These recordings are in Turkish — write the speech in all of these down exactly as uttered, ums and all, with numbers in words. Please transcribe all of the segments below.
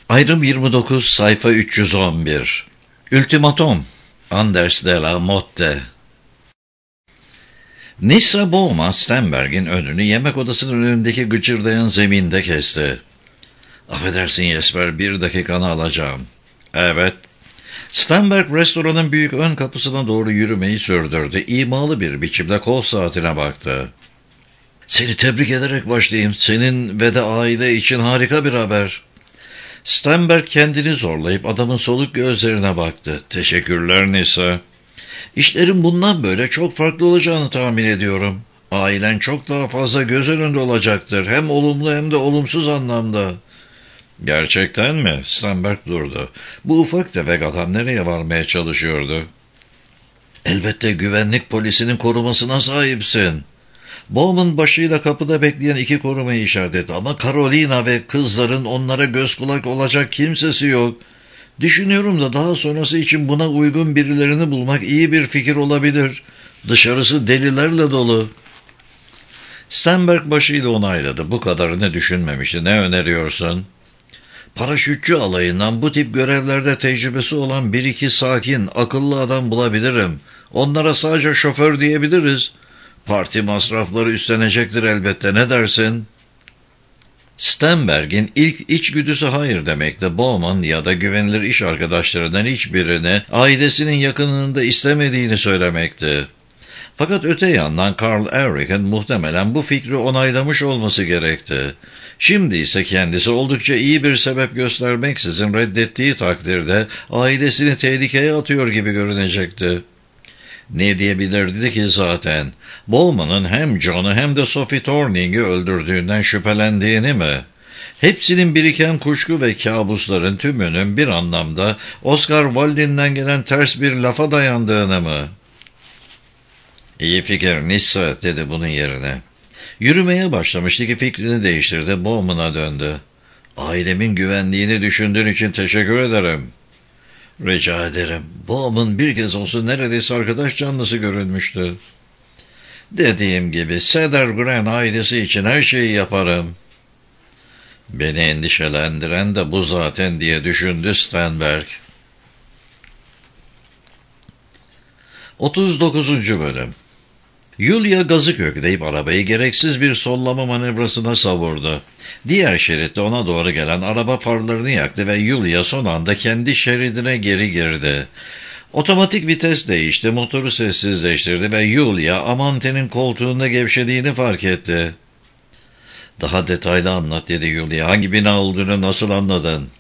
Ayrım yirmi dokuz, sayfa üç yüz on bir. Ultimatum. Anders de la Motte. Nissa Bowman Stenberg'in önünü yemek odasının önündeki gıcırdayan zeminde kesti. "Affedersin Jesper, bir dakikanı alacağım." "Evet." Stenberg restoranın büyük ön kapısına doğru yürümeyi sürdürdü. İmalı bir biçimde kol saatine baktı. "Seni tebrik ederek başlayayım. Senin ve de aile için harika bir haber." Stenberg kendini zorlayıp adamın soluk gözlerine baktı. "Teşekkürler Nissa. İşlerin bundan böyle çok farklı olacağını tahmin ediyorum. Ailen çok daha fazla göz önünde olacaktır. Hem olumlu hem de olumsuz anlamda." "Gerçekten mi?" Stenberg durdu. Bu ufak tefek adam nereye varmaya çalışıyordu? "Elbette güvenlik polisinin korumasına sahipsin." Bowman başıyla kapıda bekleyen iki korumayı işaret etti. "Ama Carolina ve kızların onlara göz kulak olacak kimsesi yok. Düşünüyorum da daha sonrası için buna uygun birilerini bulmak iyi bir fikir olabilir. Dışarısı delilerle dolu." Stenberg başıyla onayladı. Bu kadarını düşünmemişti. "Ne öneriyorsun?" "Paraşütçü alayından bu tip görevlerde tecrübesi olan bir iki sakin, akıllı adam bulabilirim. Onlara sadece şoför diyebiliriz. Parti masrafları üstlenecektir elbette. Ne dersin?" Stenberg'in ilk içgüdüsü hayır demekti. Bowman ya da güvenilir iş arkadaşlarından hiçbirini ailesinin yakınında istemediğini söylemekti. Fakat öte yandan Carl Erik'in muhtemelen bu fikri onaylamış olması gerekti. Şimdi ise kendisi oldukça iyi bir sebep göstermeksizin reddettiği takdirde ailesini tehlikeye atıyor gibi görünecekti. Ne diyebilirdi ki zaten? Bowman'ın hem John'u hem de Sophie Torning'i öldürdüğünden şüphelendiğini mi? Hepsinin biriken kuşku ve kabusların tümünün bir anlamda Oscar Wilde'den gelen ters bir lafa dayandığını mı? "İyi fikir Nissa," dedi bunun yerine. Yürümeye başlamıştı ki fikrini değiştirdi. Bowman'a döndü. "Ailemin güvenliğini düşündüğün için teşekkür ederim." "Rica ederim." Bowman bir kez olsun neredeyse arkadaş canlısı görünmüştü. "Dediğim gibi Cedar Grant ailesi için her şeyi yaparım." "Beni endişelendiren de bu zaten," diye düşündü Stenberg. otuz dokuzuncu bölüm. Yulia gazı kökleyip arabayı gereksiz bir sollama manevrasına savurdu. Diğer şeritte ona doğru gelen araba farlarını yaktı ve Yulia son anda kendi şeridine geri girdi. Otomatik vites değişti, motoru sessizleştirdi ve Yulia Amante'nin koltuğunda gevşediğini fark etti. "Daha detaylı anlat," dedi Yulia. "Hangi bina olduğunu nasıl anladın?"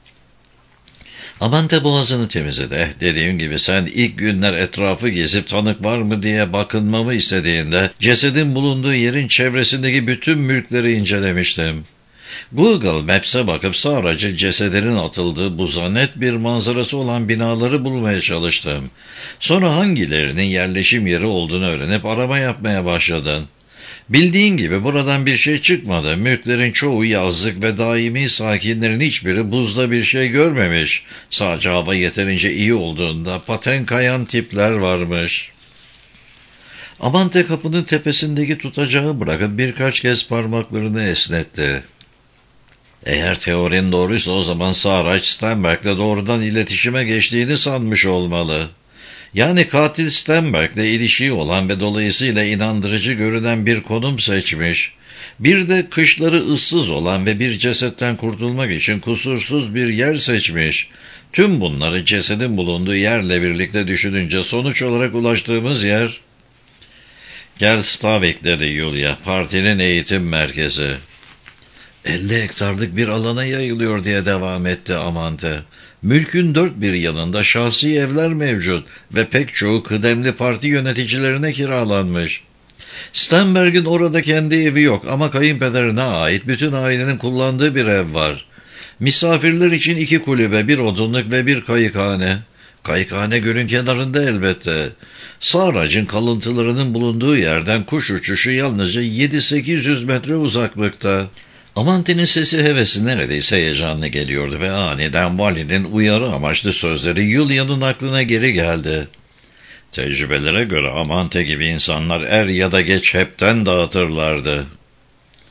Amante boğazını temizledi. "Eh, dediğim gibi sen ilk günler etrafı gezip tanık var mı diye bakınmamı istediğinde cesedin bulunduğu yerin çevresindeki bütün mülkleri incelemiştim. Google Maps'e bakıp sadece cesedlerin atıldığı bu zannet bir manzarası olan binaları bulmaya çalıştım. Sonra hangilerinin yerleşim yeri olduğunu öğrenip arama yapmaya başladın. Bildiğin gibi buradan bir şey çıkmadı. Mülklerin çoğu yazlık ve daimi sakinlerin hiçbiri buzda bir şey görmemiş. Sadece hava yeterince iyi olduğunda paten kayan tipler varmış." Amante kapının tepesindeki tutacağı bırakıp birkaç kez parmaklarını esnetti. "Eğer teorin doğruysa o zaman Sarach Stenberg'le doğrudan iletişime geçtiğini sanmış olmalı. Yani katil Stenberg'le ilişiği olan ve dolayısıyla inandırıcı görünen bir konum seçmiş. Bir de kışları ıssız olan ve bir cesetten kurtulmak için kusursuz bir yer seçmiş. Tüm bunları cesedin bulunduğu yerle birlikte düşününce sonuç olarak ulaştığımız yer..." "Gel Stavik," dedi Yulia, "partinin eğitim merkezi." elli hektarlık bir alana yayılıyor," diye devam etti Amante. "Mülkün dört bir yanında şahsi evler mevcut ve pek çoğu kıdemli parti yöneticilerine kiralanmış. Stenberg'in orada kendi evi yok ama kayınpederine ait bütün ailenin kullandığı bir ev var. Misafirler için iki kulübe, bir odunluk ve bir kayıkhane. Kayıkhane gölün kenarında elbette. Sarach'ın kalıntılarının bulunduğu yerden kuş uçuşu yalnızca yedi sekiz yüz metre uzaklıkta." Amante'nin sesi hevesi neredeyse heyecanlı geliyordu ve aniden valinin uyarı amaçlı sözleri Yulia'nın aklına geri geldi. "Tecrübelere göre Amante gibi insanlar er ya da geç hepten dağıtırlardı."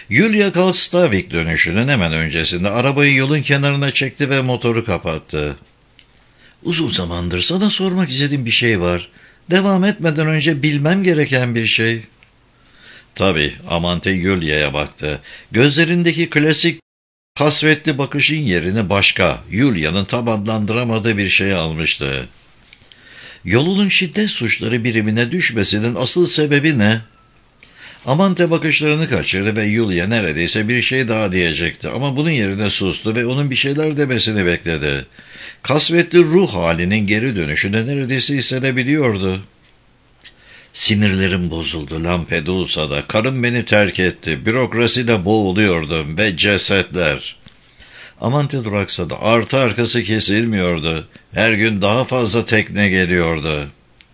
Yulia Kalstavik dönüşünün hemen öncesinde arabayı yolun kenarına çekti ve motoru kapattı. Uzun zamandır sana sormak istediğim bir şey var. Devam etmeden önce bilmem gereken bir şey. Tabii, Amante Yulia'ya baktı. Gözlerindeki klasik kasvetli bakışın yerine başka, Yulia'nın tam adlandıramadığı bir şey almıştı. Yolunun şiddet suçları birimine düşmesinin asıl sebebi ne? Amante bakışlarını kaçırdı ve Yulia neredeyse bir şey daha diyecekti ama bunun yerine sustu ve onun bir şeyler demesini bekledi. Kasvetli ruh halinin geri dönüşünü neredeyse hissedebiliyordu. Sinirlerim bozuldu Lampedusa'da. Karım beni terk etti. Bürokrasiyle boğuluyordum ve cesetler. Amante duraksadı. Artı arkası kesilmiyordu. Her gün daha fazla tekne geliyordu.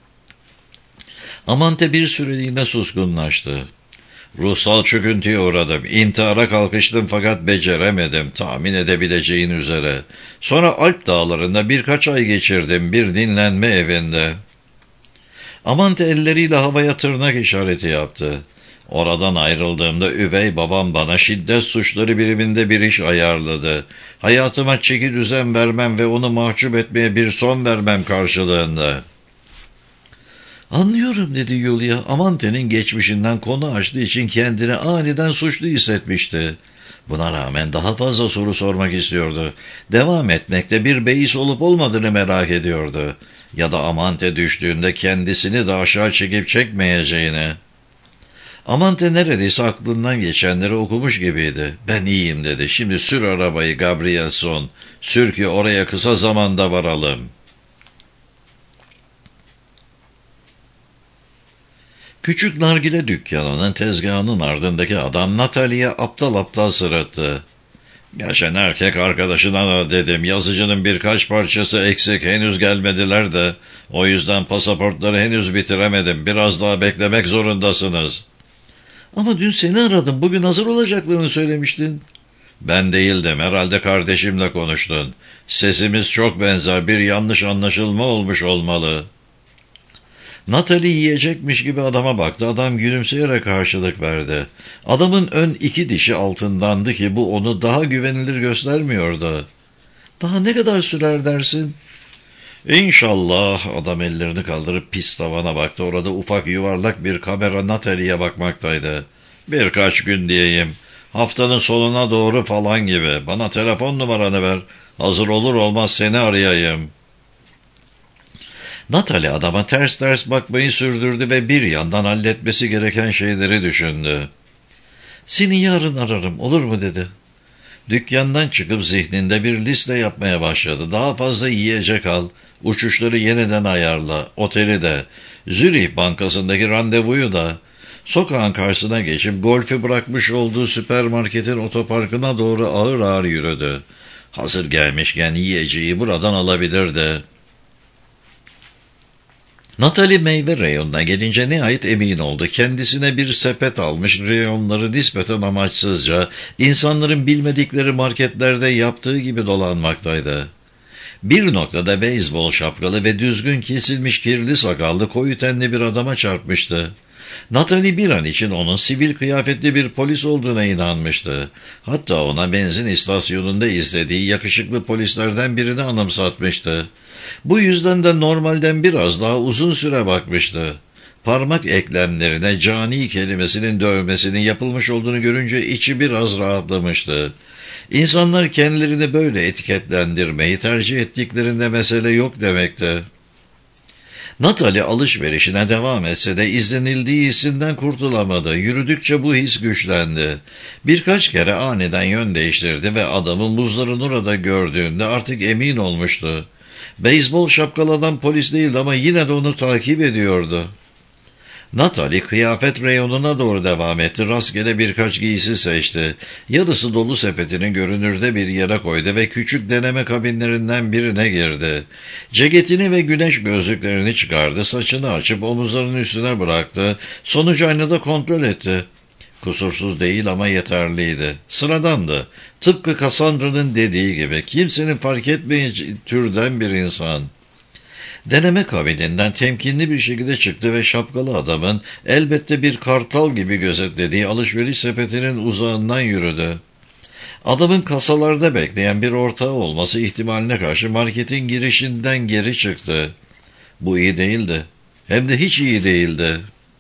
Amante bir süreliğine suskunlaştı. Ruhsal çöküntüye uğradım. İntihara kalkıştım fakat beceremedim. Tahmin edebileceğin üzere. Sonra Alp dağlarında birkaç ay geçirdim bir dinlenme evinde. Amante elleriyle havaya tırnak işareti yaptı. Oradan ayrıldığımda üvey babam bana şiddet suçları biriminde bir iş ayarladı. Hayatıma çeki düzen vermem ve onu mahcup etmeye bir son vermem karşılığında. Anlıyorum dedi Yulia. Amante'nin geçmişinden konu açtığı için kendini aniden suçlu hissetmişti. Buna rağmen daha fazla soru sormak istiyordu. Devam etmekte bir beis olup olmadığını merak ediyordu. Ya da Amante düştüğünde kendisini de aşağı çekip çekmeyeceğini. Amante neredeyse aklından geçenleri okumuş gibiydi. Ben iyiyim dedi. Şimdi sür arabayı Gabrielson. Sür ki oraya kısa zamanda varalım. Küçük nargile dükkanının tezgahının ardındaki adam Natalie'ye aptal aptal sırıttı. Geçen erkek arkadaşına da dedim, yazıcının birkaç parçası eksik, henüz gelmediler de, o yüzden pasaportları henüz bitiremedim, biraz daha beklemek zorundasınız. Ama dün seni aradım, bugün hazır olacaklarını söylemiştin. Ben değildim, herhalde kardeşimle konuştun. Sesimiz çok benzer, bir yanlış anlaşılma olmuş olmalı. Natalie yiyecekmiş gibi adama baktı. Adam gülümseyerek karşılık verdi. Adamın ön iki dişi altındandı ki bu onu daha güvenilir göstermiyordu. Daha ne kadar sürer dersin? İnşallah. Adam ellerini kaldırıp pis tavana baktı. Orada ufak yuvarlak bir kamera Natalie'ye bakmaktaydı. Birkaç gün diyeyim. Haftanın sonuna doğru falan gibi. Bana telefon numaranı ver. Hazır olur olmaz seni arayayım. Natalie adama ters ters bakmayı sürdürdü ve bir yandan halletmesi gereken şeyleri düşündü. Seni yarın ararım, olur mu dedi. Dükkandan çıkıp zihninde bir liste yapmaya başladı. Daha fazla yiyecek al, uçuşları yeniden ayarla, oteli de, Zürih Bankası'ndaki randevuyu da, sokağın karşısına geçip golfü bırakmış olduğu süpermarketin otoparkına doğru ağır ağır yürüdü. Hazır gelmişken yiyeceği buradan alabilirdi. Natalie meyve reyonuna gelince nihayet emin oldu. Kendisine bir sepet almış, reyonları nispeten amaçsızca, insanların bilmedikleri marketlerde yaptığı gibi dolanmaktaydı. Bir noktada beyzbol şapkalı ve düzgün kesilmiş kirli sakallı koyu tenli bir adama çarpmıştı. Natalie bir an için onun sivil kıyafetli bir polis olduğuna inanmıştı. Hatta ona benzin istasyonunda izlediği yakışıklı polislerden birini anımsatmıştı. Bu yüzden de normalden biraz daha uzun süre bakmıştı. Parmak eklemlerine cani kelimesinin dövmesinin yapılmış olduğunu görünce içi biraz rahatlamıştı. İnsanlar kendilerini böyle etiketlendirmeyi tercih ettiklerinde mesele yok demekti. Natalie alışverişine devam etse de izlenildiği hissinden kurtulamadı. Yürüdükçe bu his güçlendi. Birkaç kere aniden yön değiştirdi ve adamı muzların orada gördüğünde artık emin olmuştu. Beyzbol şapkalı adam polis değildi ama yine de onu takip ediyordu. Natalie kıyafet reyonuna doğru devam etti. Rastgele birkaç giysi seçti. Yarısı dolu sepetini görünürde bir yere koydu ve küçük deneme kabinlerinden birine girdi. Ceketini ve güneş gözlüklerini çıkardı. Saçını açıp omuzlarının üstüne bıraktı. Sonucu aynada kontrol etti. Kusursuz değil ama yeterliydi. Sıradandı. Tıpkı Cassandra'nın dediği gibi kimsenin fark etmeyeceği türden bir insan. Deneme kabininden temkinli bir şekilde çıktı ve şapkalı adamın elbette bir kartal gibi gözetlediği alışveriş sepetinin uzağından yürüdü. Adamın kasalarda bekleyen bir ortağı olması ihtimaline karşı marketin girişinden geri çıktı. Bu iyi değildi. Hem de hiç iyi değildi.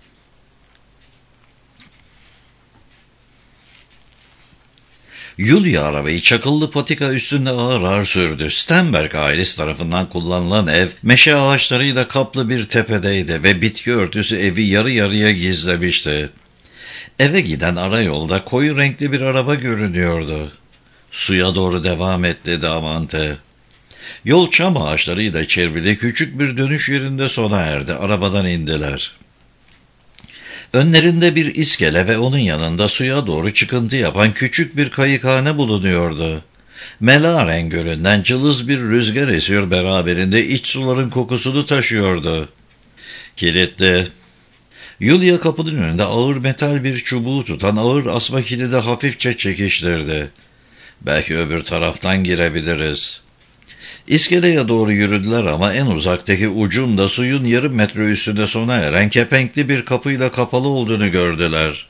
Yulia arabayı çakıllı patika üstünde ağır ağır sürdü. Stenberg ailesi tarafından kullanılan ev, meşe ağaçlarıyla kaplı bir tepedeydi ve bitki örtüsü evi yarı yarıya gizlemişti. Eve giden ara yolda koyu renkli bir araba görünüyordu. Suya doğru devam etti Damante. Yol çam ağaçlarıyla çevrili küçük bir dönüş yerinde sona erdi. Arabadan indiler. Önlerinde bir iskele ve onun yanında suya doğru çıkıntı yapan küçük bir kayıkhane bulunuyordu. Melaren Gölü'nden cılız bir rüzgar esiyor, beraberinde iç suların kokusunu taşıyordu. Kilitli. Yulia kapının önünde ağır metal bir çubuğu tutan ağır asma kilidi hafifçe çekiştirdi. Belki öbür taraftan girebiliriz. İskeleye doğru yürüdüler ama en uzaktaki ucunda suyun yarım metre üstünde sona eren kepenkli bir kapıyla kapalı olduğunu gördüler.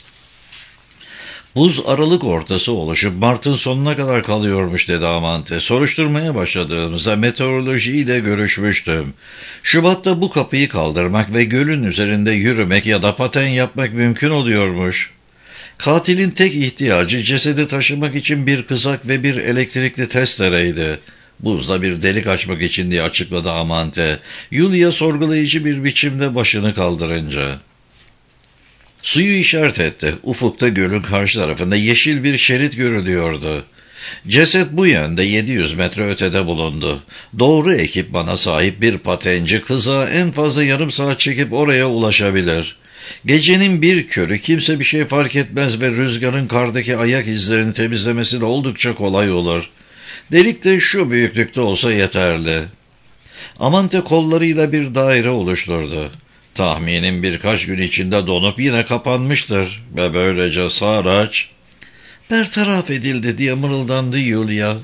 Buz aralık ortası oluşup Mart'ın sonuna kadar kalıyormuş dedi Amante. Soruşturmaya başladığımızda meteorolojiyle görüşmüştüm. Şubat'ta bu kapıyı kaldırmak ve gölün üzerinde yürümek ya da paten yapmak mümkün oluyormuş. Katilin tek ihtiyacı cesedi taşımak için bir kızak ve bir elektrikli testereydi. Buzda bir delik açmak için diye açıkladı Amante. Yulia sorgulayıcı bir biçimde başını kaldırınca. Suyu işaret etti. Ufukta gölün karşı tarafında yeşil bir şerit görülüyordu. Ceset bu yönde yedi yüz metre ötede bulundu. Doğru ekipmana sahip bir patenci kızağı en fazla yarım saat çekip oraya ulaşabilir. Gecenin bir körü kimse bir şey fark etmez ve rüzgarın kardaki ayak izlerini temizlemesi de oldukça kolay olur. Delik de şu büyüklükte olsa yeterli. Amante kollarıyla bir daire oluşturdu. Tahminim birkaç gün içinde donup yine kapanmıştır ve böylece Saraç bertaraf edildi diye mırıldandı Yulia.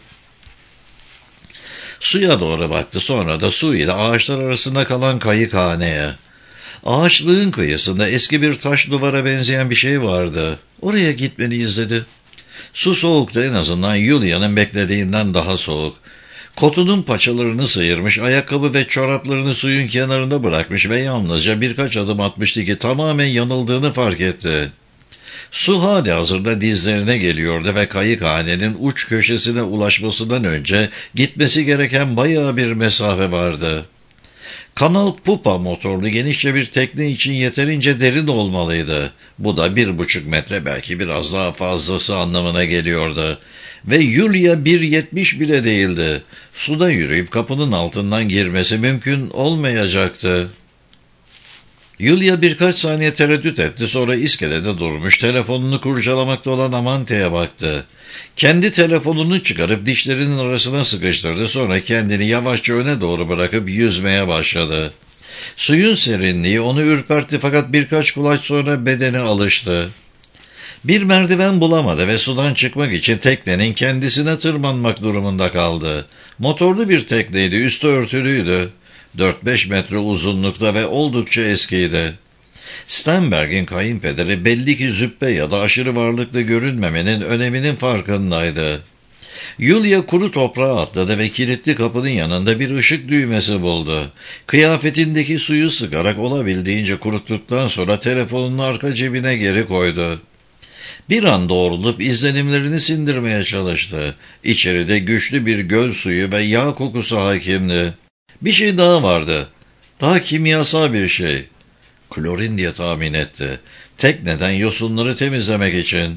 Suya doğru baktı, sonra da su ile ağaçlar arasında kalan kayıkhaneye. Ağaçlığın kıyısında eski bir taş duvara benzeyen bir şey vardı. Oraya gitmeliyiz dedi. Su soğuktu, en azından Yulia'nın beklediğinden daha soğuk. Kotunun paçalarını sıyırmış, ayakkabı ve çoraplarını suyun kenarında bırakmış ve yalnızca birkaç adım atmıştı ki tamamen yanıldığını fark etti. Su hali hazırda dizlerine geliyordu ve kayıkhanenin uç köşesine ulaşmasından önce gitmesi gereken bayağı bir mesafe vardı. Kanal pupa motorlu genişçe bir tekne için yeterince derin olmalıydı. Bu da bir buçuk metre, belki biraz daha fazlası anlamına geliyordu. Ve Yulia bir yetmiş bile değildi. Suda yürüyüp kapının altından girmesi mümkün olmayacaktı. Yulia birkaç saniye tereddüt etti, sonra iskelede durmuş telefonunu kurcalamakta olan Amante'ye baktı. Kendi telefonunu çıkarıp dişlerinin arasına sıkıştırdı, sonra kendini yavaşça öne doğru bırakıp yüzmeye başladı. Suyun serinliği onu ürpertti fakat birkaç kulaç sonra bedeni alıştı. Bir merdiven bulamadı ve sudan çıkmak için teknenin kendisine tırmanmak durumunda kaldı. Motorlu bir tekneydi, üstü örtülüydü. dört beş metre uzunlukta ve oldukça eskiydi. Stenberg'in kayınpederi belli ki züppe ya da aşırı varlıklı görünmemenin öneminin farkındaydı. Yulia kuru toprağa atladı ve kilitli kapının yanında bir ışık düğmesi buldu. Kıyafetindeki suyu sıkarak olabildiğince kuruttuktan sonra telefonunu arka cebine geri koydu. Bir an doğrulup izlenimlerini sindirmeye çalıştı. İçeride güçlü bir göl suyu ve yağ kokusu hakimdi. Bir şey daha vardı. Daha kimyasal bir şey. Klorin diye tahmin etti. Tekneden yosunları temizlemek için.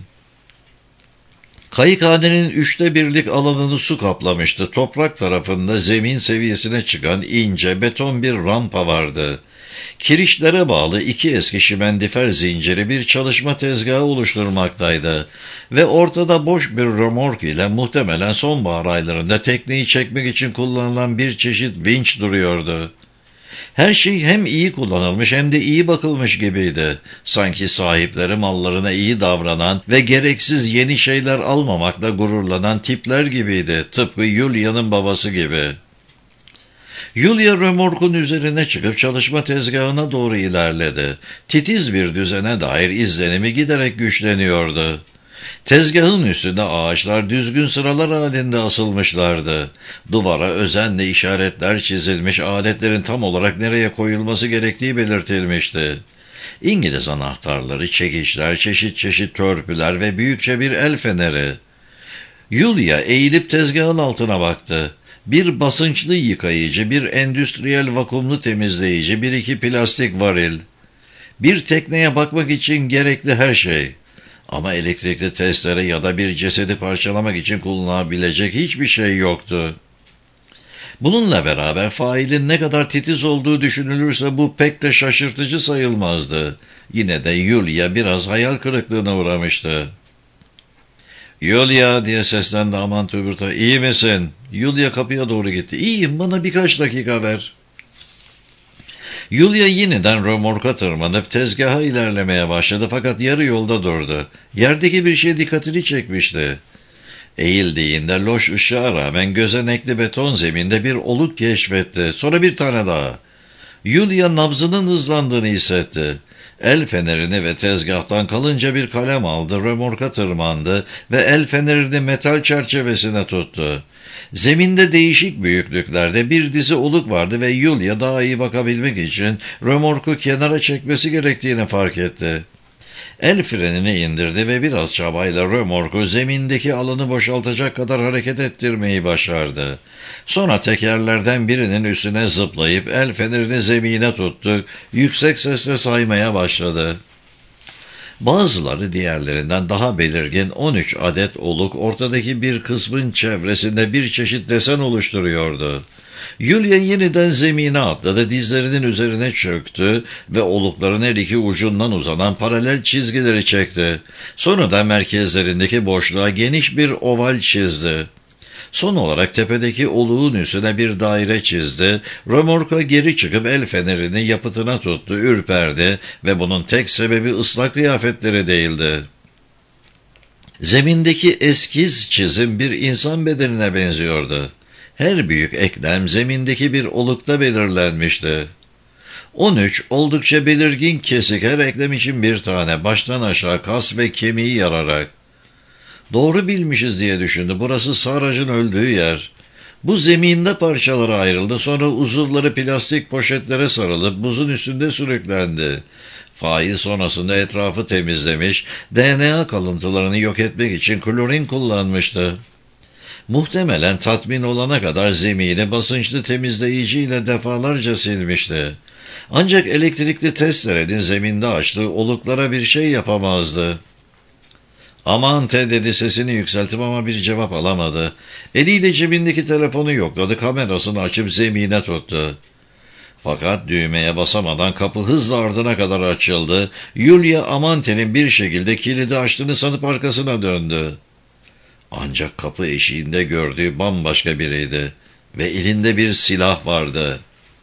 Kayıkhanenin üçte birlik alanını su kaplamıştı. Toprak tarafında zemin seviyesine çıkan ince beton bir rampa vardı. Kirişlere bağlı iki eski şimendifer zinciri bir çalışma tezgahı oluşturmaktaydı ve ortada boş bir römork ile muhtemelen sonbahar aylarında tekneyi çekmek için kullanılan bir çeşit vinç duruyordu. Her şey hem iyi kullanılmış hem de iyi bakılmış gibiydi. Sanki sahipleri mallarına iyi davranan ve gereksiz yeni şeyler almamakla gururlanan tipler gibiydi. Tıpkı Yulia'nın babası gibi. Yulia römorkun üzerine çıkıp çalışma tezgahına doğru ilerledi. Titiz bir düzene dair izlenimi giderek güçleniyordu. Tezgahın üstünde ağaçlar düzgün sıralar halinde asılmışlardı. Duvara özenle işaretler çizilmiş, aletlerin tam olarak nereye koyulması gerektiği belirtilmişti. İngiliz anahtarları, çekiçler, çeşit çeşit törpüler ve büyükçe bir el feneri. Yulia eğilip tezgahın altına baktı. Bir basınçlı yıkayıcı, bir endüstriyel vakumlu temizleyici, bir iki plastik varil. Bir tekneye bakmak için gerekli her şey. Ama elektrikli testere ya da bir cesedi parçalamak için kullanılabilecek hiçbir şey yoktu. Bununla beraber failin ne kadar titiz olduğu düşünülürse bu pek de şaşırtıcı sayılmazdı. Yine de Yulia biraz hayal kırıklığına uğramıştı. "Yulia," diye seslendi aman Tuberta. "İyi misin?" Yulia kapıya doğru gitti. "İyiyim, bana birkaç dakika ver." Yulia yeniden römorka tırmanıp tezgaha ilerlemeye başladı fakat yarı yolda durdu. Yerdeki bir şey dikkatini çekmişti. Eğildiğinde loş ışığa rağmen gözenekli beton zeminde bir oluk keşfetti. Sonra bir tane daha. Yulia nabzının hızlandığını hissetti. El fenerini ve tezgahtan kalınca bir kalem aldı, römorka tırmandı ve el fenerini metal çerçevesine tuttu. Zeminde değişik büyüklüklerde bir dizi oluk vardı ve Yulia daha iyi bakabilmek için römorku kenara çekmesi gerektiğini fark etti. El frenini indirdi ve biraz çabayla römorku zemindeki alanı boşaltacak kadar hareket ettirmeyi başardı. Sonra tekerlerden birinin üstüne zıplayıp el fenerini zemine tuttu, yüksek sesle saymaya başladı. Bazıları diğerlerinden daha belirgin on üç adet oluk ortadaki bir kısmın çevresinde bir çeşit desen oluşturuyordu. Yulia yeniden zemine atladı, dizlerinin üzerine çöktü ve olukların her iki ucundan uzanan paralel çizgileri çekti. Sonra da merkezlerindeki boşluğa geniş bir oval çizdi. Son olarak tepedeki oluğun üstüne bir daire çizdi, römorka geri çıkıp el fenerini yapıtına tuttu, ürperdi ve bunun tek sebebi ıslak kıyafetleri değildi. Zemindeki eskiz çizim bir insan bedenine benziyordu. Her büyük eklem zemindeki bir olukta belirlenmişti. on üç oldukça belirgin kesik, her eklem için bir tane, baştan aşağı kas ve kemiği yararak. Doğru bilmişiz diye düşündü. Burası Saraj'ın öldüğü yer. Bu zeminde parçalara ayrıldı. Sonra uzuvları plastik poşetlere sarılıp buzun üstünde sürüklendi. Fail sonrasında etrafı temizlemiş, D N A kalıntılarını yok etmek için klorin kullanmıştı. Muhtemelen tatmin olana kadar zemini basınçlı temizleyiciyle defalarca silmişti. Ancak elektrikli testerenin zeminde açtığı oluklara bir şey yapamazdı. "Aman Ted," dedi, sesini yükseltip ama bir cevap alamadı. Eliyle cebindeki telefonu yokladı, kamerasını açıp zemine tuttu. Fakat düğmeye basamadan kapı hızla ardına kadar açıldı. Yulia Amante'nin bir şekilde kilidi açtığını sanıp arkasına döndü. Ancak kapı eşiğinde gördüğü bambaşka biriydi ve elinde bir silah vardı.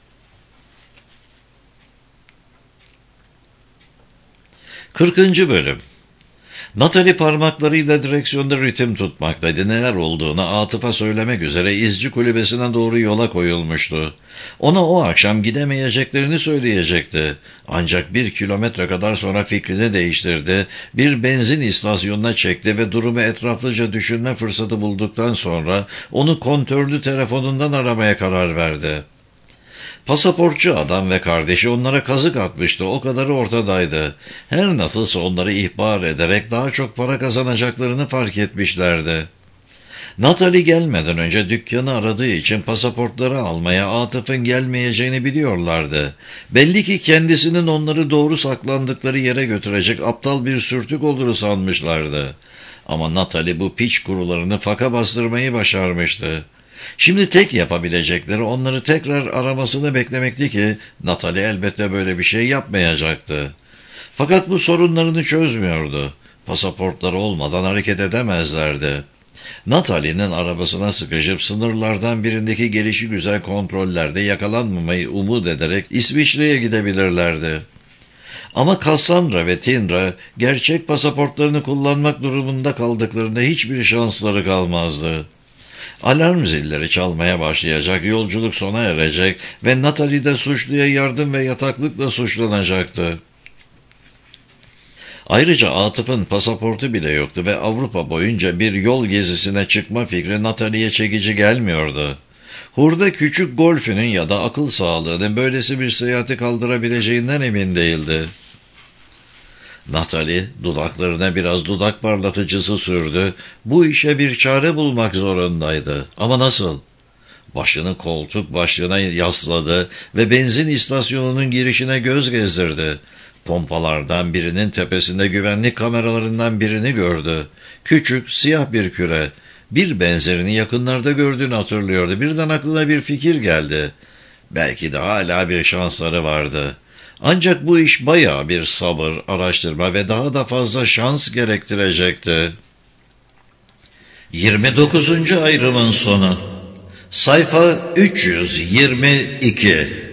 kırkıncı Bölüm. Natalie parmaklarıyla direksiyonda ritim tutmaktaydı. Neler olduğunu Atıf'a söylemek üzere izci kulübesine doğru yola koyulmuştu. Ona o akşam gidemeyeceklerini söyleyecekti. Ancak bir kilometre kadar sonra fikrini değiştirdi. Bir benzin istasyonuna çekti ve durumu etraflıca düşünme fırsatı bulduktan sonra onu kontörlü telefonundan aramaya karar verdi. Pasaportçu adam ve kardeşi onlara kazık atmıştı, o kadarı ortadaydı. Her nasılsa onları ihbar ederek daha çok para kazanacaklarını fark etmişlerdi. Natalie gelmeden önce dükkanı aradığı için pasaportları almaya Atıf'ın gelmeyeceğini biliyorlardı. Belli ki kendisinin onları doğru saklandıkları yere götürecek aptal bir sürtük olduğunu sanmışlardı. Ama Natalie bu piç kurularını faka bastırmayı başarmıştı. Şimdi tek yapabilecekleri onları tekrar aramasını beklemekti ki Natalie elbette böyle bir şey yapmayacaktı. Fakat bu sorunlarını çözmüyordu. Pasaportları olmadan hareket edemezlerdi. Natalie'nin arabasına sıkışıp sınırlardan birindeki gelişigüzel kontrollerde yakalanmamayı umut ederek İsviçre'ye gidebilirlerdi. Ama Cassandra ve Tindra gerçek pasaportlarını kullanmak durumunda kaldıklarında hiçbir şansları kalmazdı. Alarm zilleri çalmaya başlayacak, yolculuk sona erecek ve Natalie de suçluya yardım ve yataklıkla suçlanacaktı. Ayrıca Atıf'ın pasaportu bile yoktu ve Avrupa boyunca bir yol gezisine çıkma fikri Natalie'ye çekici gelmiyordu. Hurda küçük golfünün ya da akıl sağlığının böylesi bir seyahati kaldırabileceğinden emin değildi. Natalie dudaklarına biraz dudak parlatıcısı sürdü. Bu işe bir çare bulmak zorundaydı. Ama nasıl? Başını koltuk başlığına yasladı ve benzin istasyonunun girişine göz gezdirdi. Pompalardan birinin tepesinde güvenlik kameralarından birini gördü. Küçük, siyah bir küre. Bir benzerini yakınlarda gördüğünü hatırlıyordu. Birden aklına bir fikir geldi. Belki de hala bir şansları vardı. Ancak bu iş bayağı bir sabır, araştırma ve daha da fazla şans gerektirecekti. yirmi dokuzuncu ayrımın sonu. Sayfa üç yüz yirmi iki.